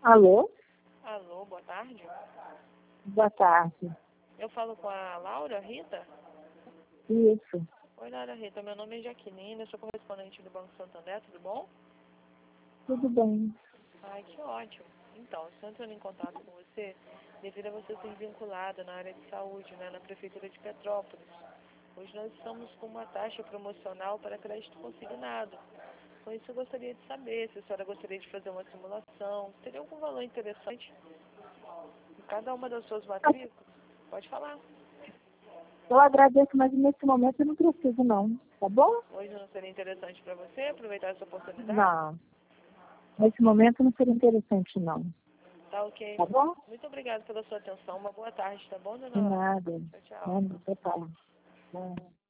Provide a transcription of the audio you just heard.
Alô? Alô, boa tarde. Boa tarde. Eu falo com a Laura Rita? Isso. Oi, Laura Rita. Meu nome é Jaqueline, eu sou correspondente do Banco Santander, tudo bom? Tudo bem. Ai, que ótimo. Então, estou entrando em contato com você devido a você ser vinculada na área de saúde, né, na Prefeitura de Petrópolis. Hoje nós estamos com uma taxa promocional para crédito consignado. Com isso, eu gostaria de saber se a senhora gostaria de fazer uma simulação, se teria algum valor interessante em cada uma das suas matrículas. Pode falar. Eu agradeço, mas nesse momento eu não preciso não, tá bom? Hoje não seria interessante para você aproveitar essa oportunidade? Não. Nesse momento não seria interessante não. Tá ok. Tá bom? Muito obrigada pela sua atenção. Uma boa tarde, tá bom, De dona Laura? nada. Tchau, tchau. Nada, tá bom. Tá.